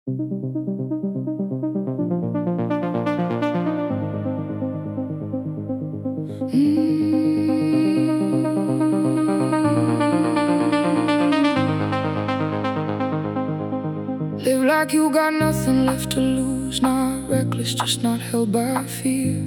Live like you got nothing left to lose. Not reckless, just not held by fear.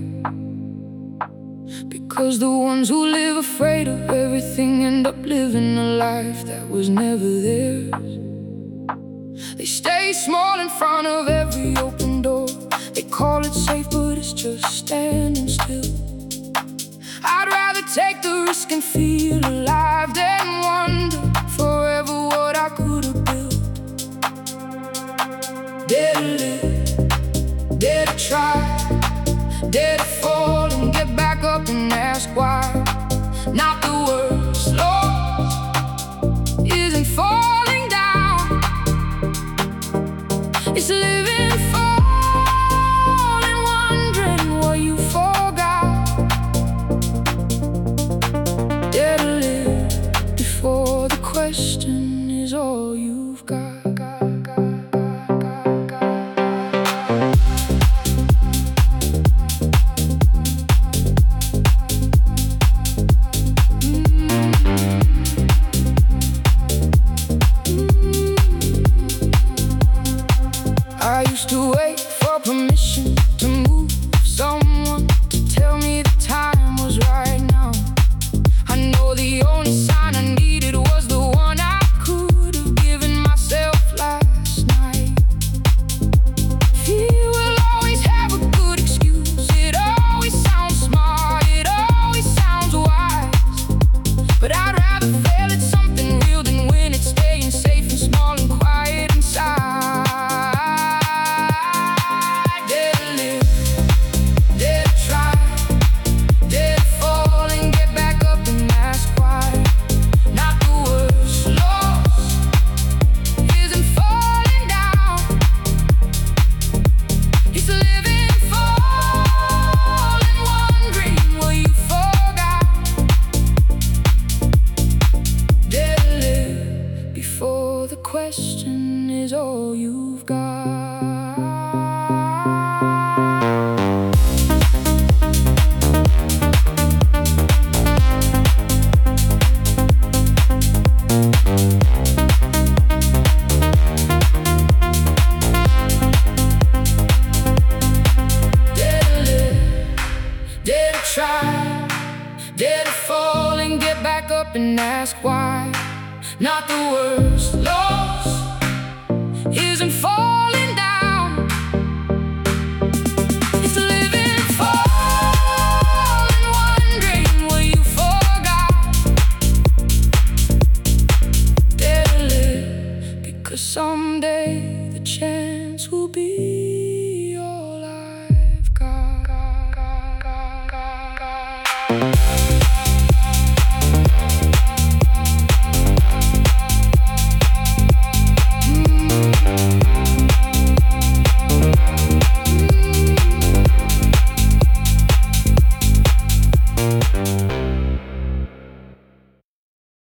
Because the ones who live afraid of everything end up living a life that was never theirs. They stay small in front of every open door. They call it safe, but it's just standing still. I'd rather take the risk and feel alive than wonder forever what I could have built. Dare to live, dare to try, dare to fall and get back up and ask why. Not the worst loss isn't falling down, it's living fall and wondering what you forgot. Dare to live before the question is all you've got. I used to wait for permission to move, someone to tell me the time was right now. I know the only sign I needed was the one I could have given myself last night. He will always have a good excuse. It always sounds smart, it always sounds wise. But I'd rather fail at something real than win at staying safe and small and quiet inside. The question is all you've got. Dare to live, dare to try, dare to fall and get back up and ask why. Not the worst loss isn't falling down, it's living fall and wondering what you forgot. Dare to live, because someday the chance will be all I've got.